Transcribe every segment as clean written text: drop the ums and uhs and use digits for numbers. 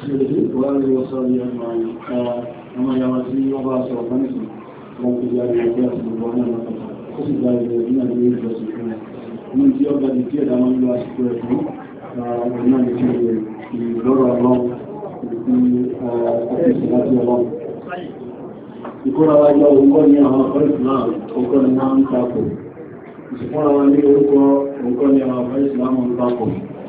وآله وصحبه أجمعين. أما يوازي وضع سوطانيسي وفي جاري وجاس الوانا لقطة خصي جاري الذين يريد وسيكون من تيوغا دي تيوغا من الله سكويته وإنما يتيوغا يدور الله في صلاة الله ìkóra wa yọ òǹkọ́ ní àwọn ọ̀pọ̀ ìsìláàmù òǹkọ́ ni wọ́n ń takò ìsìnkọ́ra wa ní orúkọ òǹkọ́ ní àwọn ọ̀pọ̀ ìsìláàmù ń takò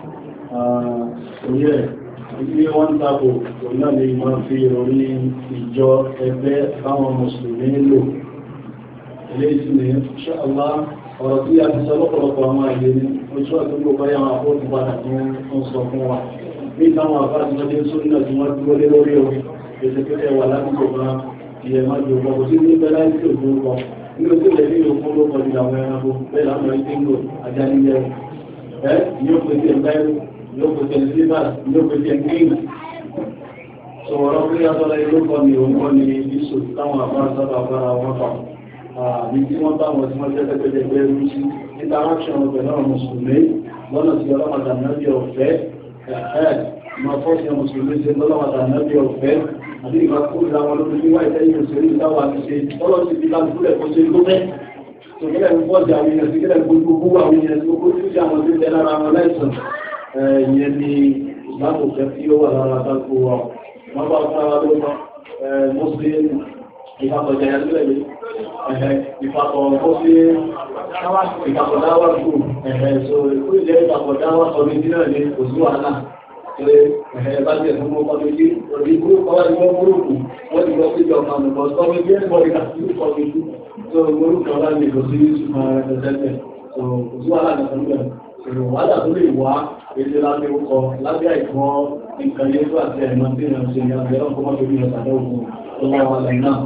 orí ẹ̀ ìdí wọ́n ń takò òun náà lè máa fi orí ìjọ ẹgbẹ́ àwọn mùsùlùmí lò ilé ìsinmi insha Allah ọ̀rọ̀ tí a ti sọ lọ́pọ̀lọpọ̀ àwọn àìlè ní ojú àtúgbò báyá àwọn àpótù padà tí wọ́n sọ fún wa ní táwọn àbájú lọ́dé sórí náà tí wọ́n dúró lé lórí o èsì pé wà lásìkò kan ìyẹ̀ máa jò pọ̀ kò sí ní bẹ́lá ìsì òfin kọ ní ojú ilẹ̀ ní òfin ló kọjú àwọn ẹranko bẹ́ẹ̀ láwọn ẹgbẹ́ ńlò ajá nílẹ̀ ẹ́ yóò pèsè ẹgbẹ́rú yóò pèsè sílvàs yóò pèsè green sọ̀rọ̀ pé asọ́lá ilé kọ́ ni òun kọ́ ni iṣu táwọn àbára sábà bára wọn fà ní tí wọ́n bá wọn tí wọ́n jẹ́ pẹ́pẹ́ ẹgbẹ́ rú sí interaction pẹ̀lú àwọn mùsùlùmí lọ́nà tí ọlọ́mọdà náà bí ọ̀fẹ́ máa fọ́sí àwọn mùsùlùmí ṣe lọ́lọ́mọdà náà bí ọ̀fẹ́ àbí ìgbà kúrò láwọn olóògbé níwá ìtẹ́yìn òṣèré ìdáwà àti ṣe ọlọ́sí ti láti fúlẹ̀ kó ṣe ló mẹ́ tó kílẹ̀ ń fọ́jà àwọn èèyàn sí kílẹ̀ gbogbo owó àwọn èèyàn sí gbogbo tí àwọn tí ń tẹ lára wọn láìsàn ìyẹn ni ìgbàkò fẹ́ tí ó wà lára àtàkù wa wọ́n bá fún ara lọ́wọ́ mọ́sílẹ̀ ìfàkọ̀jà yàtúlẹ̀ ìfàkọ̀ mọ́sílẹ̀ ìfàkọ̀dáwà kù so ìkú ìjẹ́ ìfàkọ̀dáwà ọdún ní òṣùwàlá bá jẹ́ fún ọkọ̀ méjì orí gúrùpù wọ́n ti wọ́n gúrùpù wọ́n ti lọ sí ìjọ ọmọ ọmọ ọmọ méjì ẹgbọ́n ìgbà sí ìkọ̀ méjì tó gúrùpù ọlá ní kò sí ìṣùgbọ́n ẹgbẹ̀rẹ̀ tó kò sí wàhálà nìkan lẹ̀ èrò wàhálà tó lè wá èdè lábẹ́ ọkọ̀ lábẹ́ àìkọ́ nǹkan yẹn tó àti àìmọ́ tí ìrìn àṣẹ ìyá àgbẹ̀rẹ̀ ọkọ̀ mọ́tò ní ọ̀sán lọ́wọ́ tó wà wà lẹ́yìn náà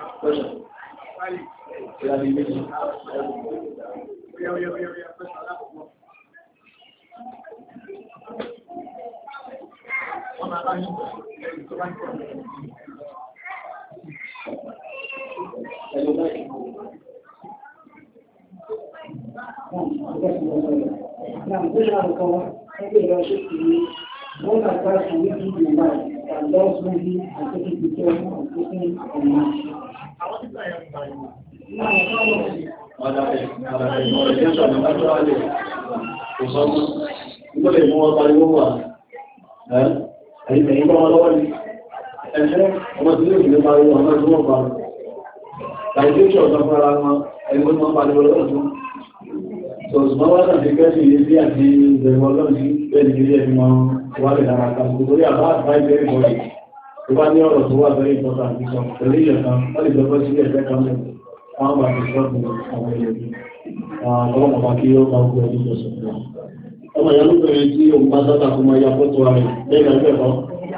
Ẹ̀yìn bá wọn lọ́wọ́ ní ẹ̀ṣẹ́ ọmọ tí lè nípa rí ọmọ tí wọ́n bá láìsí ìṣọ́ ọ̀sán fún ara wọn ẹgbẹ́ wọn bá lọ́wọ́ lọ́dún tó ṣùgbọ́n wọ́n tàbí kẹ́sì ilé sí àti ìbẹ̀rẹ̀ ọlọ́run sí bẹ́ẹ̀ni ilé ẹni wọn wà lè dára kan torí àbá àbáyé bẹ́ẹ̀ bọ́ọ̀lì tó bá ní ọ̀rọ̀ tó wà bẹ́ẹ̀ ìtọ́ta àti sọ pẹ̀lú ìyẹ̀ kan wọ́n lè jọpọ̀ sí ẹgbẹ́ kan lẹ̀ wọ́n bá ti sọ́ọ̀tù àwọn èèyàn ọlọ́mọ bá kí ó bá gbọ́ ọdún tó sọ ọmọ ìyá lóbìnrin tí òun bá sábà fún ọmọ ìyá fọ́tò rẹ̀ lẹ́yìn ẹgbẹ́ kan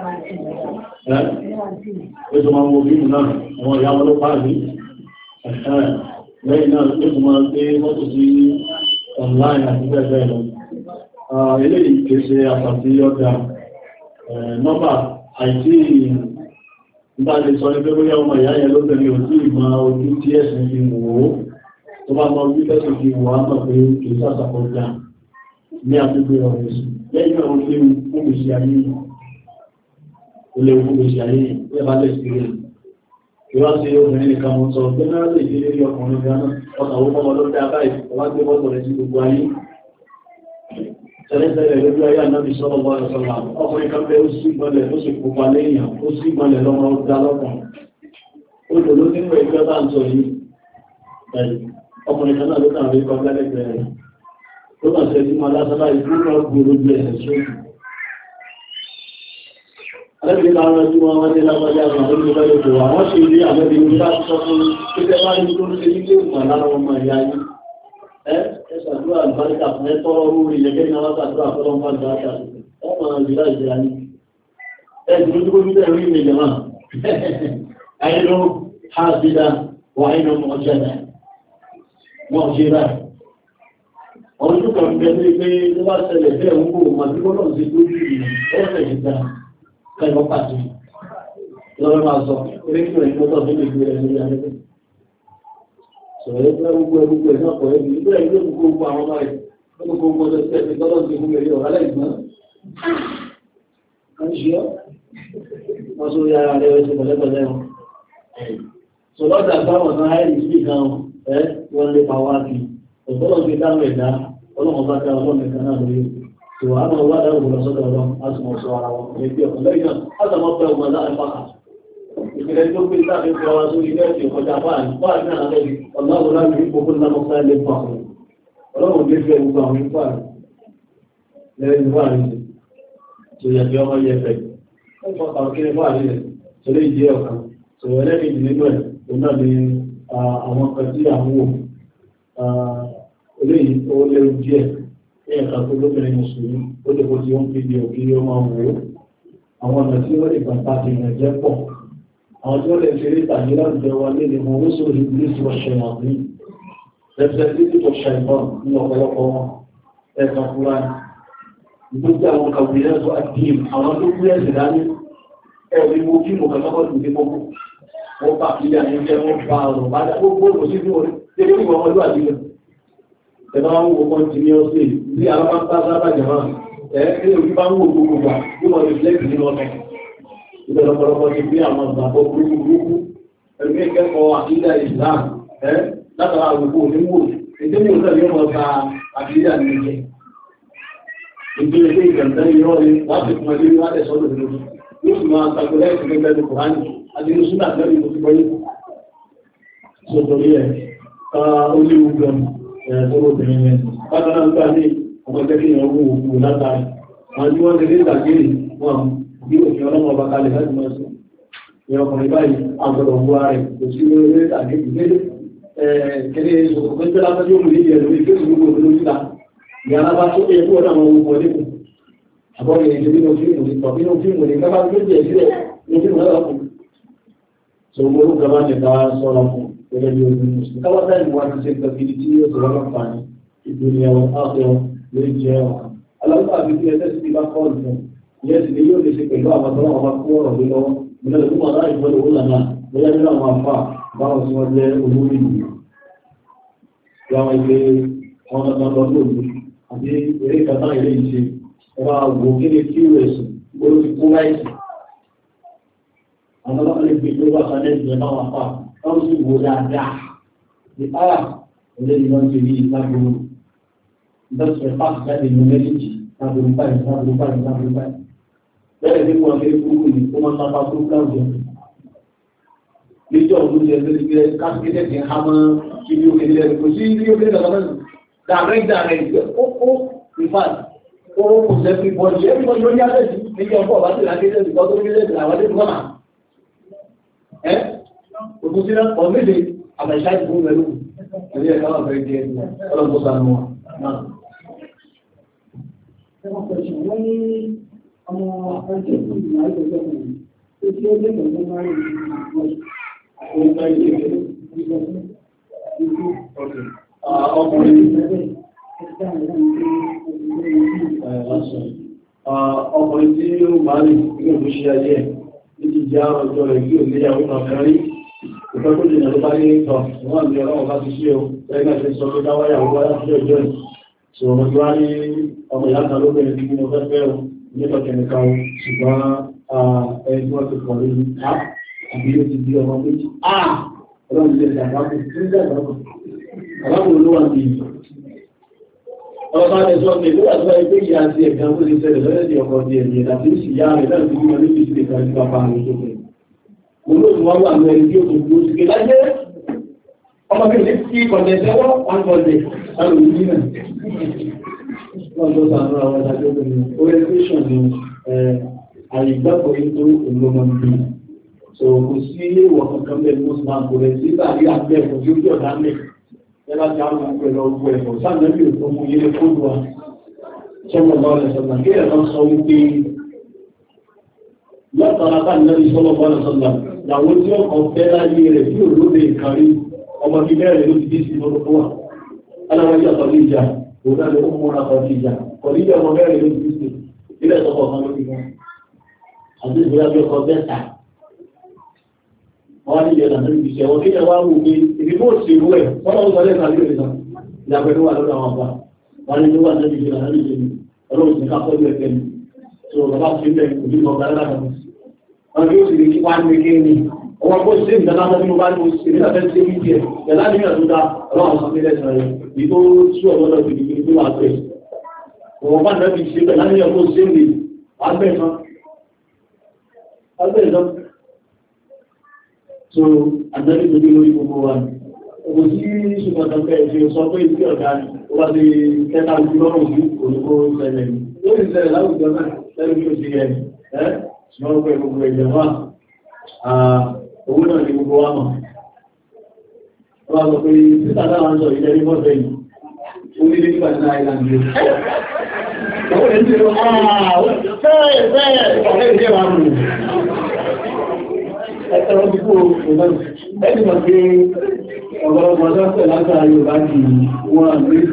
ó tó máa ń wo bímù náà àwọn ìyá wọn ló pàdé lẹ́yìn náà ó tó máa ń gbé mọ́tò sí online àti bẹ́ẹ̀ bẹ́ẹ̀ lọ eléyìí kìí ṣe àpàtì ọjà nọ́mbà àìsí ìgbà lè sọ ní pé bóyá ọmọ ìyá yẹn lóbìnrin ò sí ìmọ̀ ojú tí ẹ̀sìn fi wò ó tó bá mọ ojú tẹ́sìn fi wò á mọ̀ pé kìí sàṣàkọjá ní àdúgbò ọ̀rọ̀ ìsìn lẹ́yìn náà ó léwu fún ìṣẹ́ ayé yìí ó léwu fún ìṣẹ́ ayé yìí ó yẹ bá lẹ́sìn rẹ̀ ìwádìí obìnrin nìkan mọ́ sọ pé náà lè délé rí ọkùnrin gánà ọkà owó mọ́mọ́ ló dá báyìí ọwá gbé bọ́tọ̀ rẹ̀ sí gbogbo ayé tẹ́lẹ̀tẹ́lẹ̀ lójú ayé ànábì sọ́rọ̀ bọ́ ẹ̀sọ́lá ọkùnrin kan bẹ́ ó sì gbọ́lẹ̀ ó sì pupa léèyàn ó sì gbọ́lẹ̀ lọ́mọ ó dá lọ́kàn ó lò ló nínú ẹgbẹ́ bá ń sọ yìí ọkùnrin kan náà ló kàn rí kọjá lẹ́gbẹ̀ẹ́ rẹ̀ tó kàn sẹ́ sí máa lásán láì fún náà gbòòrò bí ẹ̀sẹ̀ sóòtù alẹ́bìnrin láwọn ẹjú wọn ní lágbàjá àwọn olùgbà yóò tó wà wọ́n ṣe rí àlẹ́bìnrin bá sọ fún pípẹ́ bá ní tó ń ṣe nílé ìgbà lára ọmọ ìyá yìí ẹ ṣàdúrà àlùbáríkà fún ẹ tọrọ rúrí ilẹ̀kẹ́ ní àwọn ṣàdúrà fọlọ́n bá gbà ṣà ọmọ ìjìlá ìjìlá ní ẹ ti lójú kójú tẹ̀ rí ìmìlẹ̀ máa àìlú hásídà wà àìlú mọ̀ọ́ṣẹ́dà wọ́n ṣe rà ọdún kan bẹ́ẹ̀ pé tó bá ṣẹlẹ̀ bẹ́ẹ̀ ń kó màdúgbọ́nà sí lójú ìrìn ìgbà kẹ́lọ́ pàtó lọ́rọ̀ máa sọ oríkì rẹ̀ tó tọ́ sí lè gbé ẹni ayẹ́gbẹ́ sọ̀rọ̀ ẹgbẹ́ gbogbo ẹ̀ náà pọ̀ ẹbí ìgbẹ́ ìgbẹ́ gbogbo àwọn ọmọ rẹ̀ gbogbo ọjọ́ sí ẹ̀sìn tọ́lọ́ sí fún ẹ̀rí ọ̀rá lẹ́gbọ́n ṣe ọ́ wọ́n sọ yára rẹ̀ ẹ̀ṣẹ̀ pẹ̀lẹ́pẹ̀lẹ́ wọn so lọ́dà táwọn kan háìlì sí kan wọ́n lé pa wá sí ọ̀pọ̀lọ́ fi dáhùn ẹ̀dá ọlọ́run bá dá ọlọ́run ẹ̀ka náà lórí so àwọn wá dáhùn lọ sọ́dọ̀ ọlọ́run á sì mọ̀ sọ ara wọn ẹgbẹ́ ọ̀pọ̀ lẹ́yìn náà á sọ mọ́ pẹ́ ọmọ láàrin pàkà ìpìlẹ̀ tó gbé sáà fi fọwọ́ sórí lẹ́ẹ̀kì ọkọjà báyìí náà lẹ́yìn ọlọ́run láti rí gbogbo ńlá mọ́sá ilé pàkó ọlọ́run lè fẹ́ gbogbo àwọn ipá rẹ̀ lẹ́yìn wà ní tó yẹ kí ọmọ yẹ fẹ́ ẹ̀fọ́ àwọn kí wà ní rẹ̀ tó lè jẹ́ ọ̀kan tó yẹ lẹ́yìn nínú ẹ̀ tó náà ní àwọn kan tí àwọn wò eléyìí ó léwu díẹ̀ ní ẹ̀ka tó lóbìnrin mùsùlùmí ó lè kó tí ó ń fi di òkè ó máa wò ó àwọn ọ̀nà tí wọ́n lè gbà bá ti rìn jẹ́ pọ̀ àwọn tí wọ́n lè fi rí tàbí láwùjọ wa lé ní wọn ó sọ̀rọ̀ ìbílẹ̀ sí ọ̀ṣẹ̀ àbí representative of Shaitan ní ọ̀pọ̀lọpọ̀ wọn ẹ̀ka fúra ìgbógbé àwọn kàwé tó àdìm àwọn tó gbé ẹ̀sìn dání ẹ̀rí mo kí mo kàn lọ́kọ̀ lùdí gbogbo wọ́n bá kí àyè jẹ́ wọ́n bá ọ̀rọ̀ bá dá gbogbo kò sí fún orí tẹ́lẹ̀ ìwọ̀n ọmọdé àdìyẹ ẹ̀bá wọn wò kọ́ ti ní ọ́sẹ̀ bí alábàtà sábà jẹ̀má ẹ̀ẹ́dẹ́ òbí bá ń wò gbogbo gbà bí wọ́n reflect nínú ọ̀tọ̀ ìbẹ̀rẹ̀ ọ̀pọ̀lọpọ̀ ti bí àwọn ìgbàgbọ́ burúkú ẹgbẹ́ ìkẹ́kọ̀ọ́ àkídà Islam látara àgbègbè oníwò ìdílé òṣèlú yóò mọ̀ ta àkídà ní ìjẹ́ ìdílé ilé ìgbẹ̀ntẹ́ irọ́ ni wọ́n ti fún ẹlẹ́rí wọ́n tẹ̀ sọ́dọ̀ lórí yóò sì máa tàgbẹ̀lẹ́ ìpínlẹ̀ pẹ̀lú Kùránì àti inú súnà lẹ́rí tó ti gbọ́yé sọ́tọ̀rí ẹ̀ ó léwu gan ẹ̀ẹ́dọ́rọ̀ obìnrin yẹn bákan náà gbà ní ọmọ ẹgbẹ́ kí ìyàwó òkú látàrí àwọn tí wọ́n ti lé ìtàgé wọn bí òfin ọlọ́mọ ọba kalẹ̀ láti máa sọ ìyẹn ọkùnrin báyìí àgbọ̀dọ̀ ń wá rẹ̀ kò sí lórí ilé ìtàgé ìgbélé kẹ́lẹ́ ìṣòkò pé pẹ́lá tó yóò lè jẹ́ lórí fésì gbogbo òdòdó síta ìyára bá tó yẹ kó ọ̀nà àwọn ohun wọlé kù àbọ̀rẹ̀ ìṣẹ́ nínú fíìmù ní tọ̀ nínú fíìmù ní kábà tó jẹ́ sílẹ̀ ní fíìmù náà kù so gbogbo gaba ní ká sọ́ra fún gẹ́gẹ́ bí ogun mùsùlùmí káwá táì wá ti ṣe gbàgidi tí yóò sọ̀rọ̀ lọ́pàá ìdúnyà wọn áfẹ́ lè jẹ́ ọ̀kan aláwọ̀ àbí tí ẹsẹ̀ sì bá kọ́ọ̀lù fún ìyẹn sì ni yóò lè ṣe pẹ̀lú àwọn tó wọn bá kó ọ̀rọ̀ lé lọ́wọ́ ìgbàlẹ̀ tó wọn láì gbọ́dọ̀ ó lànà bóyá nínú àwọn afá báwọn tí wọ́n jẹ́ olórí ìlú láwọn ilé wọn lọ́nà lọ́dún àbí eré kàtà ilé ìṣe ẹwà wò kí ni qs gbọ́dọ̀ ti kó láìsí àwọn ọlọ́pàá lè gbé tó wà sálẹ̀ ìjọ náà wà fà wọ́n sì wò dáadáa ní ara ilé ìlú ti rí ìtàgbọ́n ìdọ́sẹ̀ fáàkì jáde ní méjèèjì lábúrú báyìí bẹ́ẹ̀ ní wọ́n lé kúrú ní ó máa sábà kúrú láwùjọ níjọ́ òun ṣe ẹgbẹ́ ìgbẹ́ káàkiri ti ha mọ́ kí ní òkè nílẹ̀ kò sí ní òkè nílẹ̀ lọ́wọ́ dàrẹ́ ìgbẹ́ ó ìfà ó kò sẹ́fì bọ́ọ̀lì ẹ̀rí bọ́ọ̀lì ló ní alẹ́ sí níjọ́ ọ̀pọ̀ bá ti láti ẹ̀sẹ̀ ìgbà tó ní ẹ̀sẹ̀ àwọn ẹ̀sẹ̀ ìgbà ẹ́ òkun sí náà ọ̀mẹ́lẹ̀ àbàṣà ìgbó mẹ́lú ẹ̀rí ẹ̀ká wà fẹ́ jẹ́ ọlọ́pọ̀ sanu wọn náà. Wọ́n ní ọmọ ọjọ́ ìgbìmọ̀ àìsọ̀jọ́ kan tó tí ó lẹ́gbẹ̀ẹ́ tó máa ń rí ọkùnrin tí ó máa rí ní òun ṣe ayé ní ti jẹ́ ọjọ́ rẹ̀ kí o lè yàwó náà kan rí ìfẹ́ tó jìnà ló bá ní ìtọ̀ wọ́n ní ọlọ́wọ́ bá ti ṣe o lẹ́gbẹ́ ṣe sọ pé dáwáyàwó wáyá sí ọjọ́ ẹ̀ tí ọmọ tí wá ní ọmọ ìyá kan lóbìnrin tí mo fẹ́ fẹ́ o nípa kẹ̀míkà o ṣùgbọ́n ẹni tí wọ́n ti pọ̀ lórí àbí ó ti di ọmọ méjì ọlọ́run ilé ìdàgbàkù tí ń dàgbàkù aláwọ̀ olówà ní ìlú ọlọ́pàá ẹ̀sọ́ pé ló wà ẹgbẹ́ ìyá àti ẹ̀gbẹ́ ó ti ṣẹlẹ̀ lọ́lẹ́ di ọkọ̀ di ẹ̀yẹ àti ìṣìyá rẹ̀ láti fi wọn níbi ìṣẹ̀lẹ̀ kan ní bàbá rẹ̀ tó pẹ̀ olóòtú wọn wà ní ẹni tí ó tó gbó sí láyé ọmọ bí ní kí kọ̀dẹ̀ẹ́sẹ́wọ́ wọn kọ̀dẹ̀ láti òní náà wọ́n tó sàánú àwọn ìdájọ́ obìnrin orientation ni àyígbàgbọ́ ètò olómọdé so kò sí ìwọ̀ kankan bẹ́ẹ̀ muslim kò rẹ̀ sí tàbí àgbẹ̀ ẹ̀kọ́ tí ó jẹ́ ọ̀dá mẹ́ ẹlá tí a ń gbọ́ pẹ̀lú ọgbọ́ ẹ̀kọ́ sáàmẹ́bí ò tó mú ilé fóònù wa sọ́mọ̀ lọ́rẹ̀ sọ́nà kí ẹ̀kọ́ sọ wípé látara bá nẹ́rí sọ́mọ̀ lọ́rẹ̀ sọ́nà làwọn tí ọkọ̀ fẹ́ láyé rẹ̀ tí ò lóde ìkárí ọmọ bí mẹ́rin ló ti dé sí lọ́dọ̀ tó wà aláwọ̀dí àtọ̀lé ìjà òun náà ló ń múra kọ̀ọ̀dí ìjà kọ̀ọ̀dí ìjà ọmọ mẹ́rin ló ti dé sí ilé ẹ̀sọ́kọ̀ kan ló ti wọn àti ìgbéra bí ọkọ̀ bẹ́ẹ̀ta wọ́n ní ìyẹ̀dà náà ìbìṣẹ́ wọ́n kéèyàn wá wù pé ìbí bó ṣe rú ẹ̀ wọ́n lọ́wọ́ sọ lẹ́sà lórí ìrìnà ìyàpẹ̀ ló wà lọ́dọ̀ àwọn ọba wọ́n ní ló wà náà ìbìṣẹ́ náà ìbìṣẹ́ ni ọlọ́run ti ká pọ́lú ẹ̀fẹ́ ni tó bàbá sí ilẹ̀ òbí ọ̀gá lára wọn yóò sì lè kí wá ní kéé ni ọwọ́ kó ṣe ìgbà láti mo bá ní mo ṣe nígbà fẹ́ ṣe ní tiẹ̀ yàrá ní ìyàtọ̀ dá ọlọ́run sọ nílẹ̀ sọ rẹ̀ èyí tó sú ọ̀dọ́ lọ sí ibi tó wà pẹ̀ òun bá nàbí ṣe pẹ̀ láti ìyàtọ̀ ṣe lè agbẹ́ kan so àjẹ́bí tó dé lórí gbogbo wa òkú sí ṣùgbọ́n tó fẹ́ ṣe sọ pé ìdí ọ̀gá ni ó bá ti kẹta ojú lọ́rùn sí olùkó ṣẹlẹ̀ lórí ìṣẹ̀lẹ̀ láwùjọ náà lẹ́nu bí ó ṣe yẹ ṣùgbọ́n pé gbogbo ẹ̀jẹ̀ wà owó náà ni gbogbo wa mọ̀ wọ́n sọ pé títà táwọn sọ ìjẹ́ ní bọ́ọ̀sẹ̀ yìí ó nílé nígbà ní àìlànà ìlú ọwọ́ ẹ̀ ń tẹ́lọ fẹ́ẹ̀ ọ̀rẹ́ ìjẹ́ wa mú ẹ̀tọ́rọ̀ bí kó ẹni mọ̀ pé ọ̀gọ́rọ̀gbọ̀ lọ́sẹ̀ látara Yorùbá ti wọ́n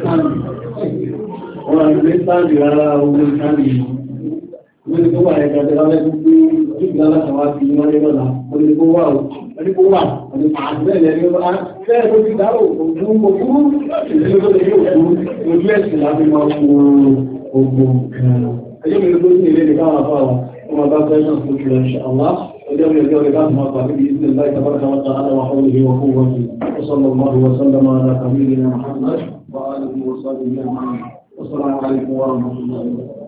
àgbé sáàdì rárá ogun sáàdì wọ́n tó wà ẹ̀kọ́ tẹ́lá lẹ́kùn pé ojúgbà láti wá sí wọ́n lé lọ́la wọ́n lè kó wà wọ́n lè pàṣẹ́lẹ̀ ní ọba fẹ́ẹ̀ tó ti dárò ògùn ìlú tó lè yóò fún ojú ẹ̀sìn láti máa fún ogun ẹjọ́ mi ló ní ilé nìkan wà fáwọn ọmọ bá fẹ́ náà tó kìlọ̀ ṣe àwá اليوم اليوم لازم أطلع بإذن الله تبارك وتعالى وحوله وقوته وصلى الله وسلم على نبينا محمد وآله وصحبه أجمعين والسلام عليكم ورحمة الله وبركاته.